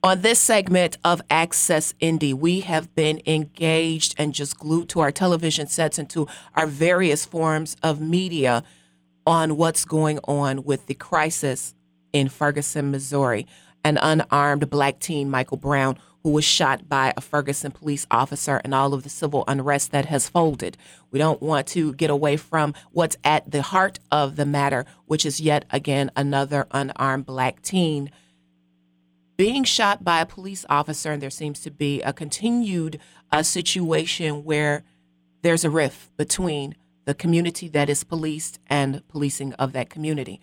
On this segment of Access Indy, we have been engaged and just glued to our television sets and to our various forms of media on what's going on with the crisis in Ferguson, Missouri. An unarmed black teen, Michael Brown, who was shot by a Ferguson police officer, and all of the civil unrest that has folded. We don't want to get away from what's at the heart of the matter, which is yet again another unarmed black teen being shot by a police officer, and there seems to be a continued situation where there's a rift between the community that is policed and policing of that community.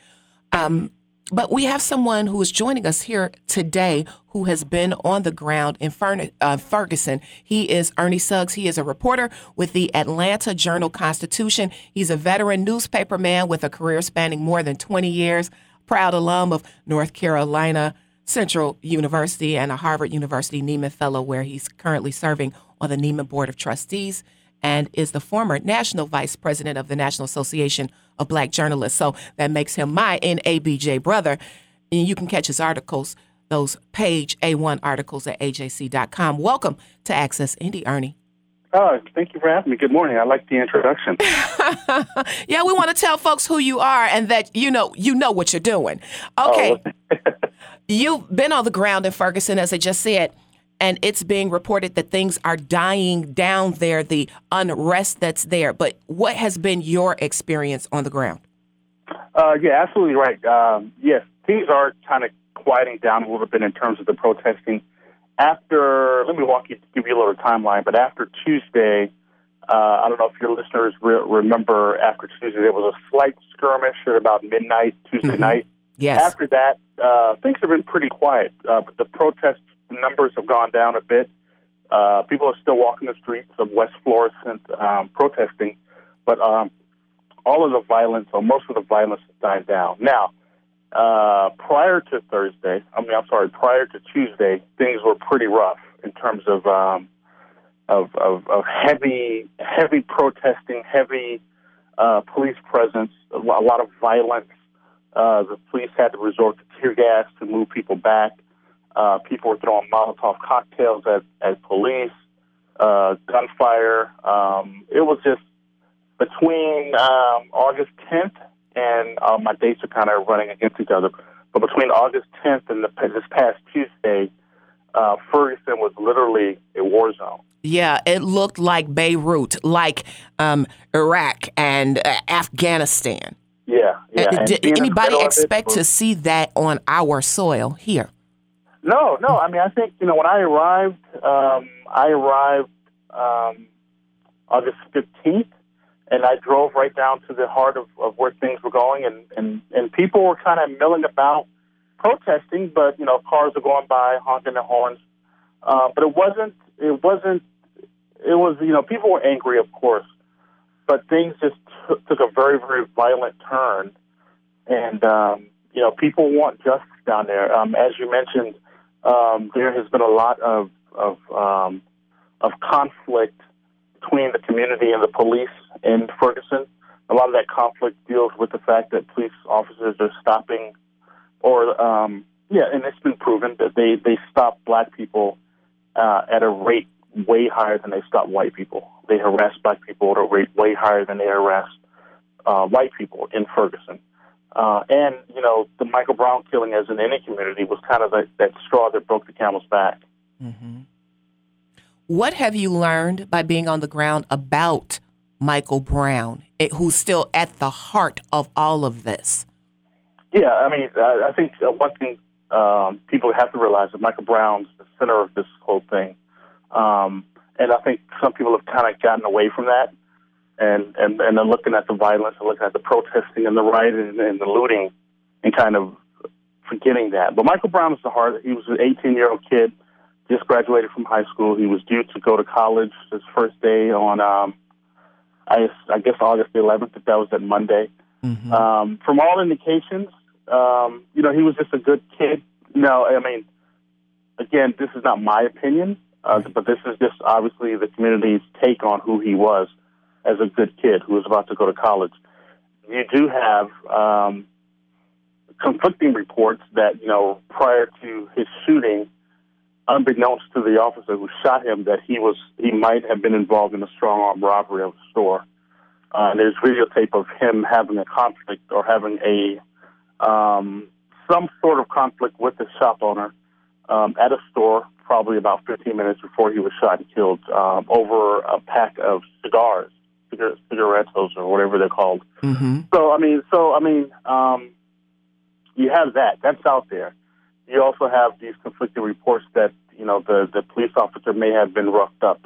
But we have someone who is joining us here today who has been on the ground in Ferguson. He is Ernie Suggs. He is a reporter with the Atlanta Journal-Constitution. He's a veteran newspaperman with a career spanning more than 20 years, proud alum of North Carolina Central University and a Harvard University Nieman Fellow, where he's currently serving on the Nieman Board of Trustees, and is the former national vice president of the National Association of Black Journalists. So that makes him my NABJ brother. And you can catch his articles, those page A1 articles at AJC.com. Welcome to Access Indy, Ernie. Oh, thank you for having me. Good morning. I like the introduction. Yeah, we want to tell folks who you are and that you know what you're doing. Okay. Oh. You've been on the ground in Ferguson, as I just said, and it's being reported that things are dying down there, the unrest that's there. But what has been your experience on the ground? Yeah, absolutely right. Yes, things are kind of quieting down a little bit in terms of the protesting. Let me give you a little timeline, but after Tuesday, I don't know if your listeners remember, after Tuesday, there was a slight skirmish at about midnight Tuesday night. Yes. After that, things have been pretty quiet. But the protest numbers have gone down a bit. People are still walking the streets of West Florissant protesting, but all of the violence, or most of the violence, has died down. Now, prior to Tuesday, things were pretty rough in terms of heavy protesting, heavy police presence, a lot of violence. The police had to resort to tear gas to move people back. People were throwing Molotov cocktails at police, gunfire. It was just between August 10th and my dates are kind of running against each other. But between August 10th and this past Tuesday, Ferguson was literally a war zone. Yeah, it looked like Beirut, like Iraq and Afghanistan. Yeah. Did anybody expect to see that on our soil here? No. I mean, I think, when I arrived August 15th, and I drove right down to the heart of where things were going, and people were kind of milling about protesting, but, cars are going by, honking their horns. But it was, people were angry, of course, but things just took a very, very violent turn. And, people want justice down there. As you mentioned, there has been a lot of conflict between the community and the police in Ferguson. A lot of that conflict deals with the fact that police officers are stopping, and it's been proven that they stop black people at a rate way higher than they stop white people. They harass black people at a rate way higher than they harass white people in Ferguson. And the Michael Brown killing, as in any community, was kind of that straw that broke the camel's back. Mm-hmm. What have you learned by being on the ground about Michael Brown, who's still at the heart of all of this? Yeah, I mean, I think one thing people have to realize that Michael Brown's the center of this whole thing. And I think some people have kind of gotten away from that. And they're looking at the violence and looking at the protesting and the rioting and the looting and kind of forgetting that. But Michael Brown is the heart. He was an 18-year-old kid, just graduated from high school. He was due to go to college his first day on, I guess, August the 11th, if that was that Monday. Mm-hmm. From all indications, he was just a good kid. No, I mean, again, this is not my opinion, but this is just obviously the community's take on who he was as a good kid who was about to go to college. You do have conflicting reports that, prior to his shooting, unbeknownst to the officer who shot him, that he might have been involved in a strong arm robbery of a store. There's videotape of him having a conflict or having some sort of conflict with the shop owner at a store, probably about 15 minutes before he was shot and killed, over a pack of cigars, cigarettes, or whatever they're called. Mm-hmm. So I mean, you have that. That's out there. You also have these conflicting reports that the police officer may have been roughed up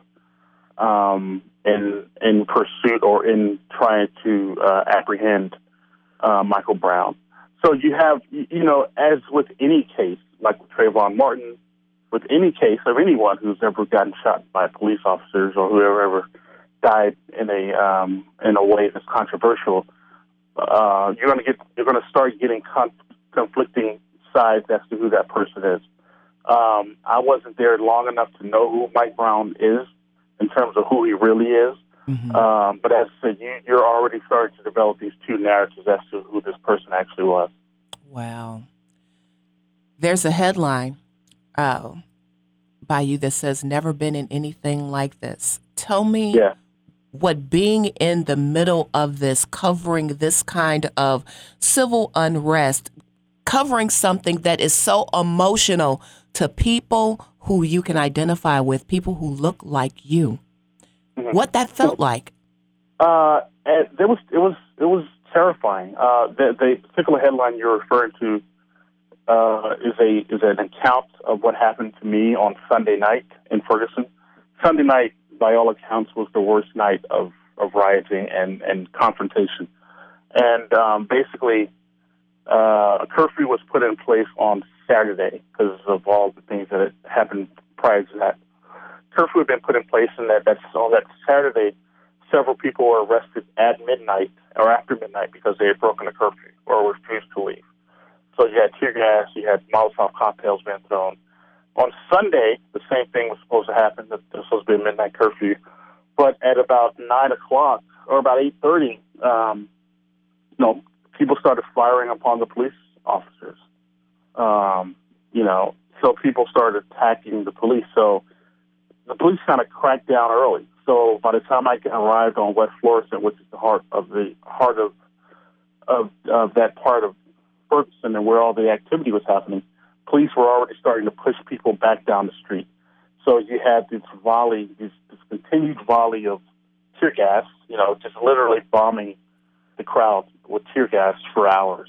in pursuit or in trying to apprehend Michael Brown. So you have, as with any case, like with Trayvon Martin, with any case of anyone who's ever gotten shot by police officers or whoever ever died in a way that's controversial, you're going to start getting conflicting sides as to who that person is. I wasn't there long enough to know who Mike Brown is in terms of who he really is. Mm-hmm. But as I said, you're already starting to develop these two narratives as to who this person actually was. Wow. There's a headline by you that says, "Never been in anything like this." Tell me what being in the middle of this, covering this kind of civil unrest, covering something that is so emotional to people who you can identify with, people who look like you, what that felt like. It was terrifying. The particular headline you're referring to is an account of what happened to me on Sunday night in Ferguson. Sunday night, by all accounts, was the worst night of rioting and confrontation. And basically, a curfew was put in place on Saturday because of all the things that had happened prior to that. Curfew had been put in place, and that Saturday, several people were arrested at midnight or after midnight because they had broken the curfew or refused to leave. So you had tear gas, you had Molotov cocktails being thrown. On Sunday, the same thing was supposed to happen. This was supposed to be a midnight curfew. But at about 9 o'clock or about 8:30, people started firing upon the police officers. So people started attacking the police. So the police kind of cracked down early. So by the time I arrived on West Florissant, which is the heart of that part of Ferguson and where all the activity was happening, police were already starting to push people back down the street. So you had this continued volley of tear gas, just literally bombing the crowd with tear gas for hours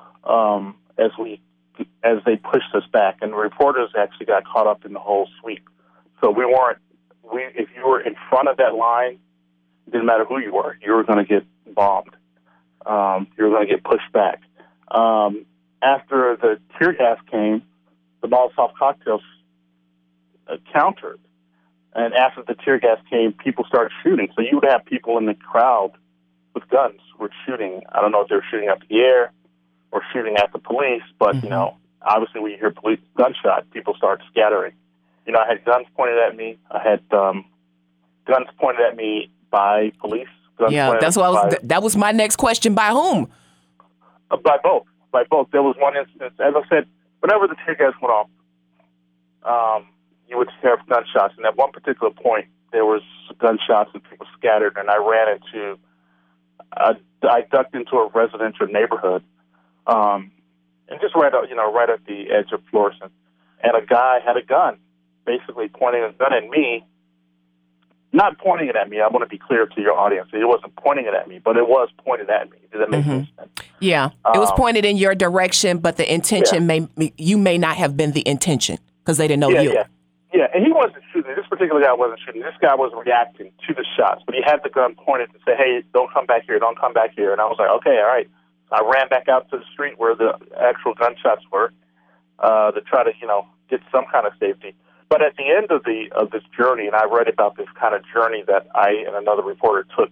as they pushed us back. And the reporters actually got caught up in the whole sweep. So if you were in front of that line, it didn't matter who you were going to get bombed. You were going to get pushed back. After the tear gas came, the Molotov cocktails countered. And after the tear gas came, people started shooting. So you would have people in the crowd with guns were shooting. I don't know if they were shooting up the air or shooting at the police, but, obviously when you hear police gunshot, people start scattering. I had guns pointed at me. I had guns pointed at me by police. That was my next question. By whom? By both. There was one instance, as I said, whenever the tear gas went off, you would hear gunshots. And at one particular point, there was gunshots and people scattered, and I ducked into a residential neighborhood, and just right at the edge of Florissant. And a guy had a gun, basically pointing a gun at me. Not pointing it at me. I want to be clear to your audience. It wasn't pointing it at me, but it was pointed at me. Does that make sense? Yeah. It was pointed in your direction, but the intention you may not have been the intention because they didn't know you. Yeah, and he wasn't shooting. This particular guy wasn't shooting. This guy was reacting to the shots, but he had the gun pointed to say, "Hey, don't come back here, don't come back here." And I was like, "Okay, all right." So I ran back out to the street where the actual gunshots were to try to, get some kind of safety. But at the end of this journey, and I read about this kind of journey that I and another reporter took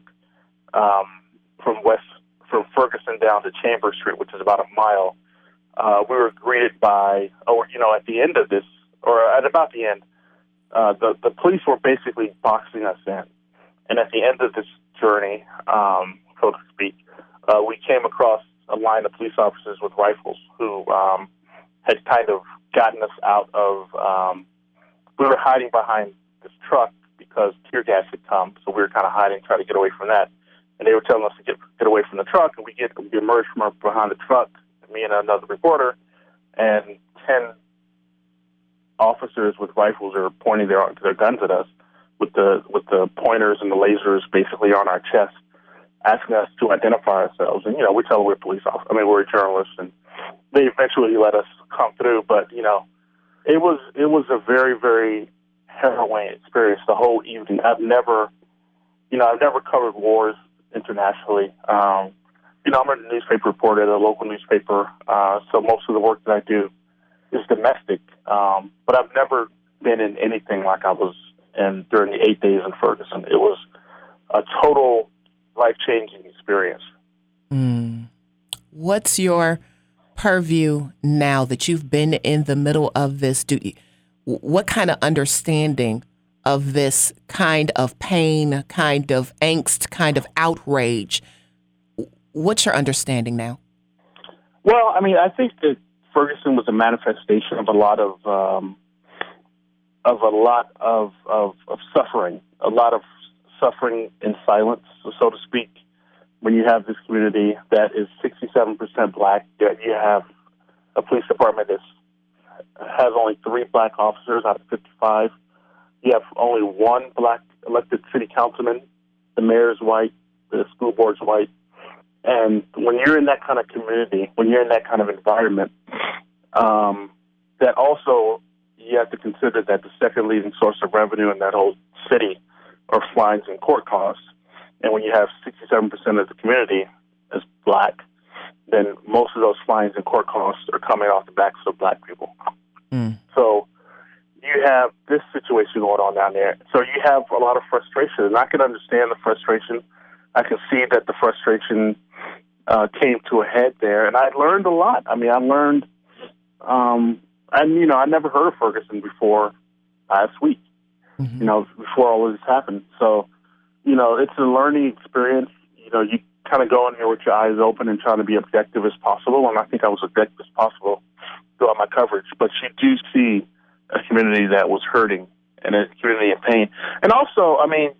from Ferguson down to Chambers Street, which is about a mile. We were greeted by, at the end of this, or at about the end, the police were basically boxing us in. And at the end of this journey, so to speak, we came across a line of police officers with rifles who had kind of gotten us out of we were hiding behind this truck because tear gas had come, so we were kind of hiding, trying to get away from that. And they were telling us to get away from the truck, and we emerged from behind the truck, me and another reporter, and 10 officers with rifles are pointing their guns at us with the pointers and the lasers basically on our chest, asking us to identify ourselves. And, we tell them we're police officers. I mean, we're journalists, and they eventually let us come through. But, it was a very, very harrowing experience the whole evening. I've never covered wars internationally. I'm a newspaper reporter at a local newspaper, so most of the work that I do is domestic. But I've never been in anything like I was in during the 8 days in Ferguson. It was a total life-changing experience. What's your purview now that you've been in the middle of this? What kind of understanding of this kind of pain, kind of angst, kind of outrage? What's your understanding now? Well, I mean, I think that Ferguson was a manifestation of a lot of suffering, a lot of suffering in silence, so to speak. When you have this community that is 67% black, yet you have a police department that has only 3 black officers out of 55. You have only 1 black elected city councilman. The mayor's white, the school board's white. And when you're in that kind of community, when you're in that kind of environment, that also you have to consider that the second leading source of revenue in that whole city are fines and court costs. And when you have 67% of the community as black, then most of those fines and court costs are coming off the backs of black people. So you have this situation going on down there. So you have a lot of frustration, and I can understand the frustration. I can see that the frustration came to a head there, and I learned a lot. I mean, I learned, I never heard of Ferguson before last week, before all of this happened. So, it's a learning experience. You kind of go in here with your eyes open and trying to be objective as possible, and I think I was objective as possible throughout my coverage. But you do see a community that was hurting and a community in pain. And also, I mean,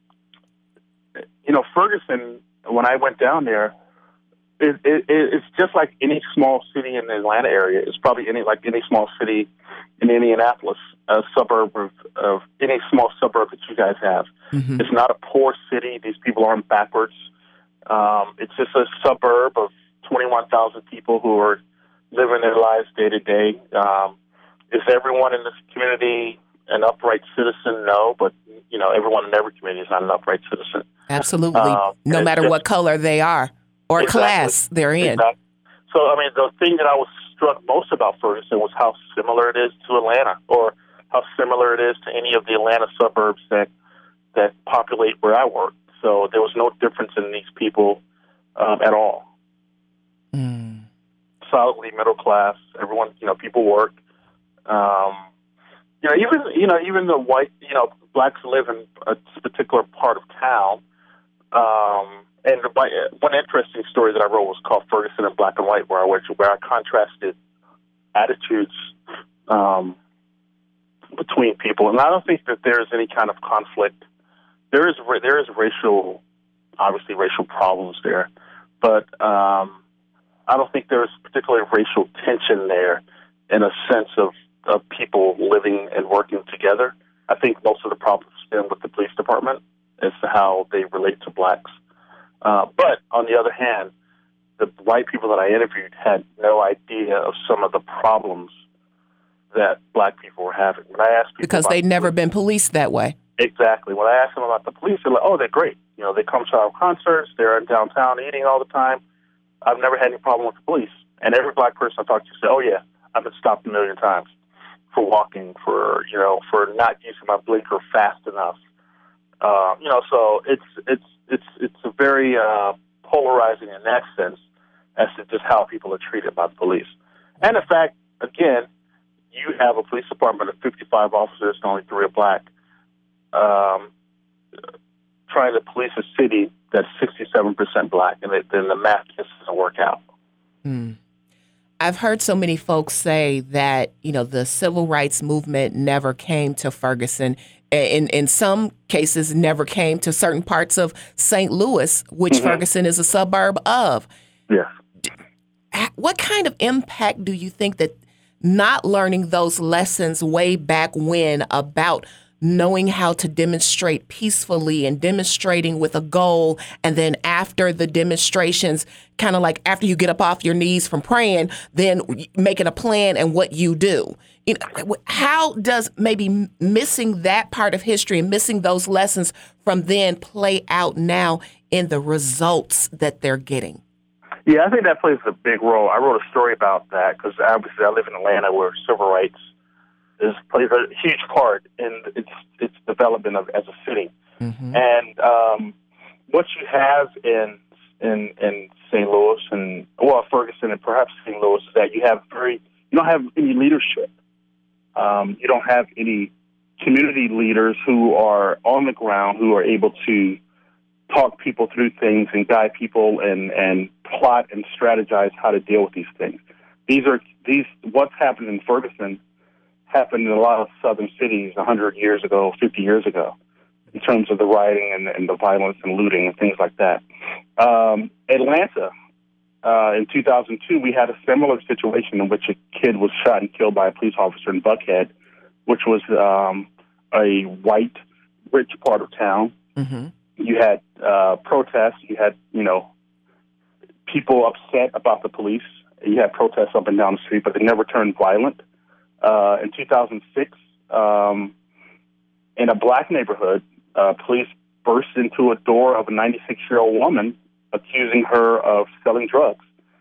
Ferguson, when I went down there, it's just like any small city in the Atlanta area. It's probably any small city in Indianapolis, a suburb of any small suburb that you guys have. It's not a poor city. These people aren't backwards. It's just a suburb of 21,000 people who are living their lives day to day. Is everyone in this community an upright citizen? No, but everyone in every community is not an upright citizen. Absolutely, no matter what color they are or class they're in. Exactly. So, I mean, the thing that I was struck most about Ferguson was how similar it is to Atlanta, or how similar it is to any of the Atlanta suburbs that populate where I work. So there was no difference in these people at all. Solidly middle class. Everyone, people work. Even the white, blacks live in a particular part of town. And one interesting story that I wrote was called Ferguson in Black and White, where I contrasted attitudes between people. And I don't think that there's any kind of conflict. There is racial problems there, but I don't think there's particularly racial tension there in a sense of people living and working together. I think most of the problems stem with the police department as to how they relate to blacks. But on the other hand, the white people that I interviewed had no idea of some of the problems that black people were having. When I asked people because they'd never been policed that way. Exactly. When I asked them about the police, they're like, "Oh, they're great. They come to our concerts. They're in downtown eating all the time. I've never had any problem with the police." And every black person I talked to said, "Oh yeah, I've been stopped a million times for walking, for not using my blinker fast enough." So it's a very polarizing in that sense as to just how people are treated by the police. And in fact, again, you have a police department of 55 officers and only 3 are black, trying to police a city that's 67% black, and then the math just doesn't work out. I've heard so many folks say that, the civil rights movement never came to Ferguson. In some cases, never came to certain parts of St. Louis, which Ferguson is a suburb of. Yes. What kind of impact do you think that not learning those lessons way back when about knowing how to demonstrate peacefully and demonstrating with a goal, and then after the demonstrations, kind of like after you get up off your knees from praying, then making a plan and what you do? How does maybe missing that part of history and missing those lessons from then play out now in the results that they're getting? Yeah, I think that plays a big role. I wrote a story about that because obviously I live in Atlanta where civil rights plays a huge part in its development as a city. And what you have in St. Louis Ferguson and perhaps St. Louis is that you don't have any leadership. You don't have any community leaders who are on the ground who are able to talk people through things and guide people and plot and strategize how to deal with these things. What's happened in Ferguson happened in a lot of southern cities 100 years ago, 50 years ago, in terms of the rioting and the violence and looting and things like that. Atlanta, in 2002, we had a similar situation in which a kid was shot and killed by a police officer in Buckhead, which was a white, rich part of town. You had protests. You had, people upset about the police. You had protests up and down the street, but they never turned violent. In 2006, in a black neighborhood, police burst into a door of a 96-year-old woman, accusing her of selling drugs,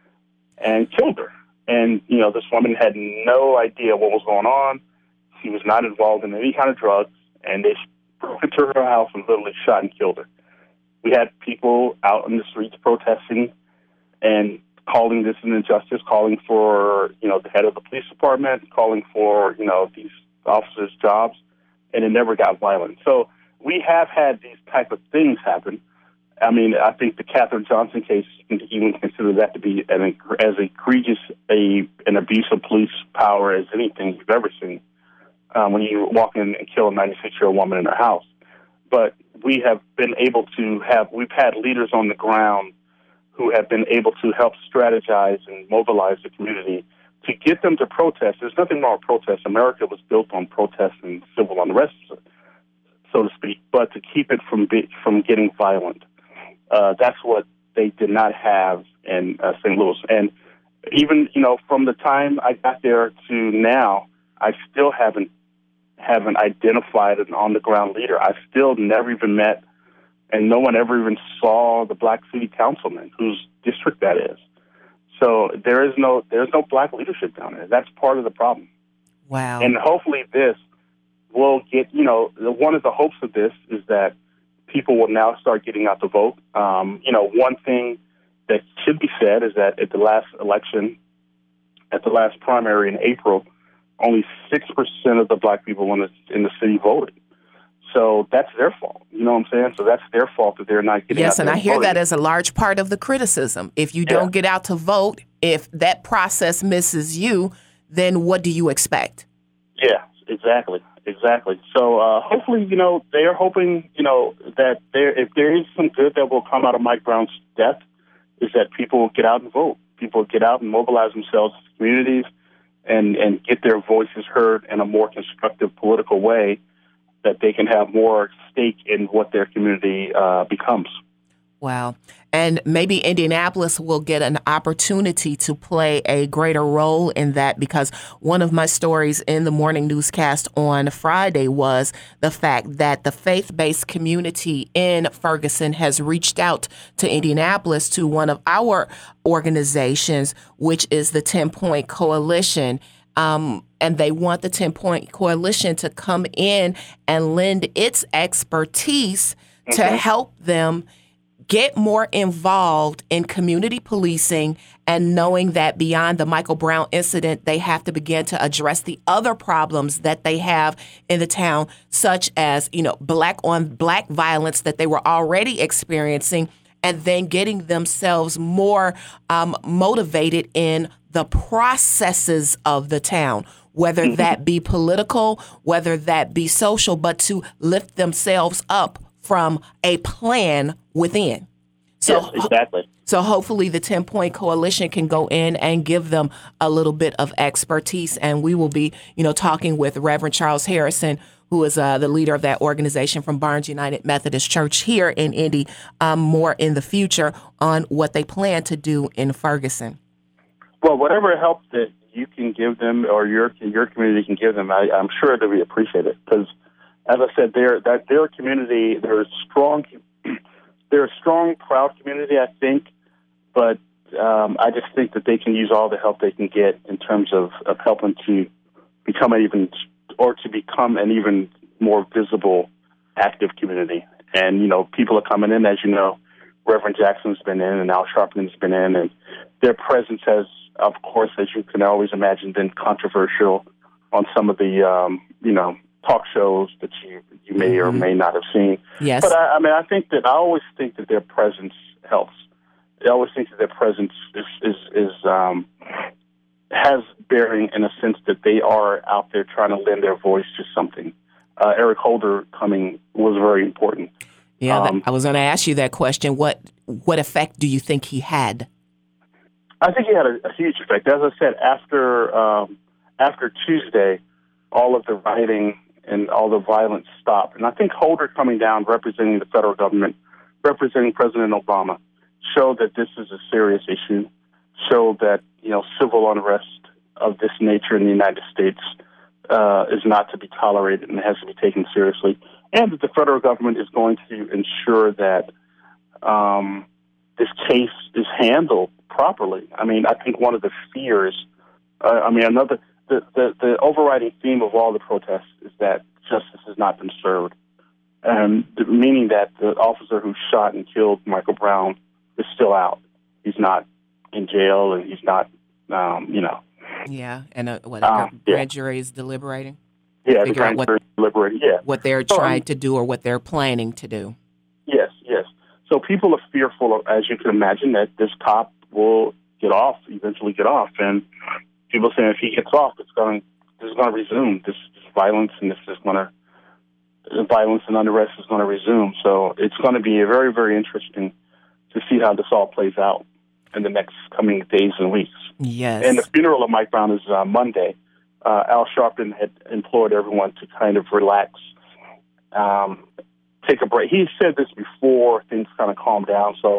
and killed her. And, this woman had no idea what was going on. She was not involved in any kind of drugs, and they broke into her house and literally shot and killed her. We had people out in the streets protesting and calling this an injustice, calling for, the head of the police department, calling for, these officers' jobs, and it never got violent. So we have had these type of things happen. I mean, I think the Katherine Johnson case, you can even consider that to be as egregious an abuse of police power as anything you've ever seen, when you walk in and kill a 96-year-old woman in her house. But we have been able to we've had leaders on the ground who have been able to help strategize and mobilize the community to get them to protest. There's nothing wrong with protests. America was built on protests and civil unrest, so to speak, but to keep it from getting violent. That's what they did not have in St. Louis. And even, from the time I got there to now, I still haven't identified an on-the-ground leader. I've still never even met, and no one ever even saw the black city councilman whose district that is. So there's no black leadership down there. That's part of the problem. Wow. And hopefully this will get, one of the hopes of this is that people will now start getting out to vote. One thing that should be said is that at the last election, at the last primary in April, only 6% of the black people in the city voted. So that's their fault. You know what I'm saying? So that's their fault that they're not getting out. Yes, and I hear that as a large part of the criticism. If you don't get out to vote, if that process misses you, then what do you expect? Yeah, exactly. So hopefully, they are hoping, that if there is some good that will come out of Mike Brown's death, is that people will get out and vote. People will get out and mobilize themselves in communities and get their voices heard in a more constructive political way, that they can have more stake in what their community becomes. Wow. And maybe Indianapolis will get an opportunity to play a greater role in that, because one of my stories in the morning newscast on Friday was the fact that the faith-based community in Ferguson has reached out to Indianapolis, to one of our organizations, which is the 10-Point Coalition. And they want the 10-Point Coalition to come in and lend its expertise to help them get more involved in community policing, and knowing that beyond the Michael Brown incident, they have to begin to address the other problems that they have in the town, such as, black on black violence that they were already experiencing, and then getting themselves more motivated in the processes of the town, whether that be political, whether that be social, but to lift themselves up from a plan within. So, yes, exactly. So hopefully the 10-Point Coalition can go in and give them a little bit of expertise. And we will be, talking with Reverend Charles Harrison, who is the leader of that organization from Barnes United Methodist Church here in Indy, more in the future on what they plan to do in Ferguson. Well, whatever help that you can give them or your community can give them, I'm sure they'll be appreciated. Because, as I said, they're a community. They're a strong, proud community, I think. But I just think that they can use all the help they can get in terms of helping to become an even more visible, active community. And, people are coming in, as you know. Reverend Jackson's been in and Al Sharpton's been in, and their presence has, of course, as you can always imagine, been controversial on some of the, talk shows that you may or may not have seen. Yes. But, I always think that their presence helps. I always think that their presence has bearing in a sense that they are out there trying to lend their voice to something. Eric Holder coming was very important. Yeah, I was going to ask you that question. What effect do you think he had? I think he had a huge effect. As I said, after Tuesday, all of the rioting and all the violence stopped. And I think Holder coming down, representing the federal government, representing President Obama, showed that this is a serious issue, showed that, civil unrest of this nature in the United States is not to be tolerated and has to be taken seriously, and that the federal government is going to ensure that this case is handled properly. I think one of the fears, the overriding theme of all the protests is that justice has not been served, meaning that the officer who shot and killed Michael Brown is still out. He's not in jail, and he's not, Yeah, and grand jury is deliberating? Yeah, the grand jury is deliberating, yeah. What they're trying to do or what they're planning to do. Yes. So people are fearful, as you can imagine, that this cop will eventually get off. And people saying if he gets off, this is going to resume. This violence and violence and unrest is going to resume. So it's going to be very, very interesting to see how this all plays out in the next coming days and weeks. Yes. And the funeral of Mike Brown is Monday. Al Sharpton had implored everyone to kind of relax, take a break. He said this before things kind of calmed down. So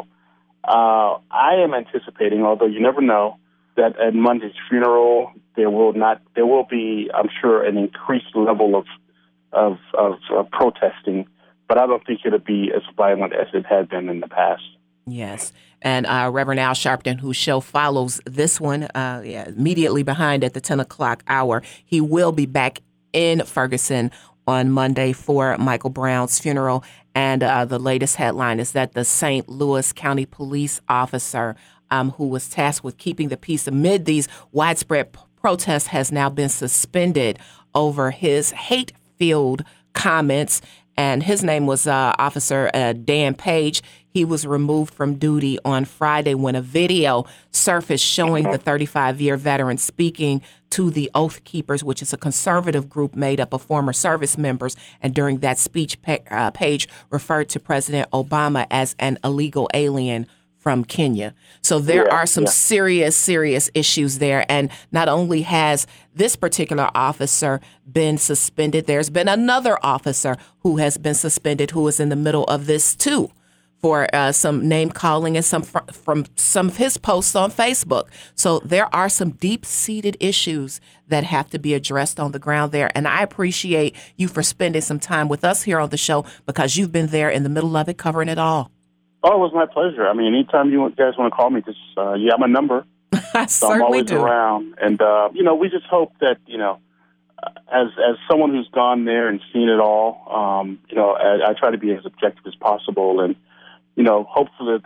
I am anticipating, although you never know, that at Monday's funeral there will be, I'm sure, an increased level of protesting, but I don't think it'll be as violent as it had been in the past. Yes. And Reverend Al Sharpton, whose show follows this one immediately behind at the 10 o'clock hour, he will be back in Ferguson on Monday for Michael Brown's funeral. And the latest headline is that the St. Louis County police officer who was tasked with keeping the peace amid these widespread protests has now been suspended over his hate-filled comments. And his name was Officer Dan Page. He was removed from duty on Friday when a video surfaced showing the 35-year veteran speaking to the Oath Keepers, which is a conservative group made up of former service members. And during that speech, Page referred to President Obama as an illegal alien from Kenya. So there are some serious issues there. And not only has this particular officer been suspended, there's been another officer who has been suspended who is in the middle of this too, for some name calling and some from some of his posts on Facebook. So there are some deep-seated issues that have to be addressed on the ground there. And I appreciate you for spending some time with us here on the show, because you've been there in the middle of it, covering it all. Oh, it was my pleasure. I mean, anytime you guys want to call me, just you have my number. I so I'm always around. And, we just hope that, as someone who's gone there and seen it all, I try to be as objective as possible. And, hopefully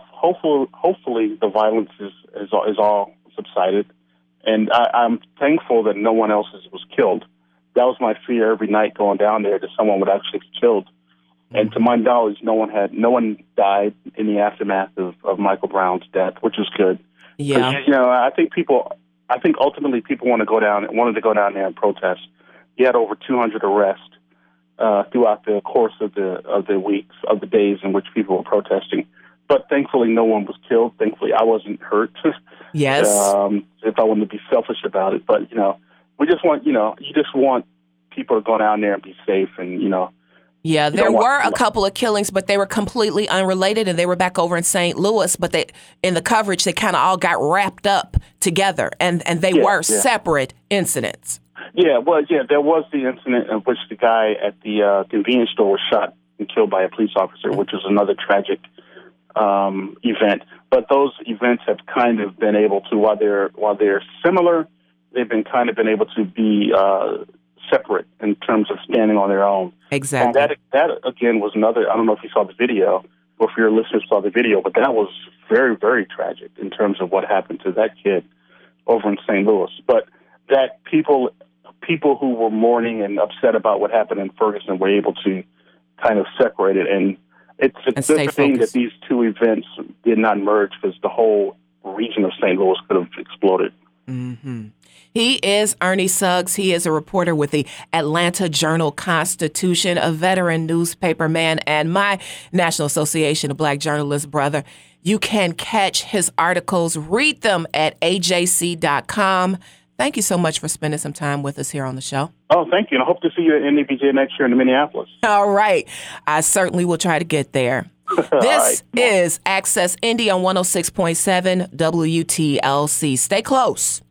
the violence is all subsided. And I'm thankful that no one else was killed. That was my fear every night going down there, that someone would actually be killed. And to my knowledge, no one died in the aftermath of Michael Brown's death, which is good. Yeah. I think people I think ultimately people wanted to go down there and protest. You had over 200 arrests throughout the course of the days in which people were protesting. But thankfully, no one was killed. Thankfully, I wasn't hurt. Yes. If I wanted to be selfish about it, but we just want you just want people to go down there and be safe, and Yeah, there were a couple of killings, but they were completely unrelated, and they were back over in St. Louis. But in the coverage, they kind of all got wrapped up together, and they were separate incidents. Yeah, well, there was the incident in which the guy at the convenience store was shot and killed by a police officer, which was another tragic event. But those events have kind of been able to, while they're similar, they've been able to be separate in terms of standing on their own. Exactly. And that again was another. I don't know if you saw the video, or if your listeners saw the video, but that was very, very tragic in terms of what happened to that kid over in St. Louis. But that people who were mourning and upset about what happened in Ferguson were able to kind of separate it. And it's a good thing that these two events did not merge, because the whole region of St. Louis could have exploded. Mm-hmm. He is Ernie Suggs. He is a reporter with the Atlanta Journal-Constitution, a veteran newspaper man, and my National Association of Black Journalists brother. You can catch his articles, read them at ajc.com. Thank you so much for spending some time with us here on the show. Oh, thank you. And I hope to see you at NABJ next year in Minneapolis. All right. I certainly will try to get there. This is Access Indy on 106.7 WTLC. Stay close.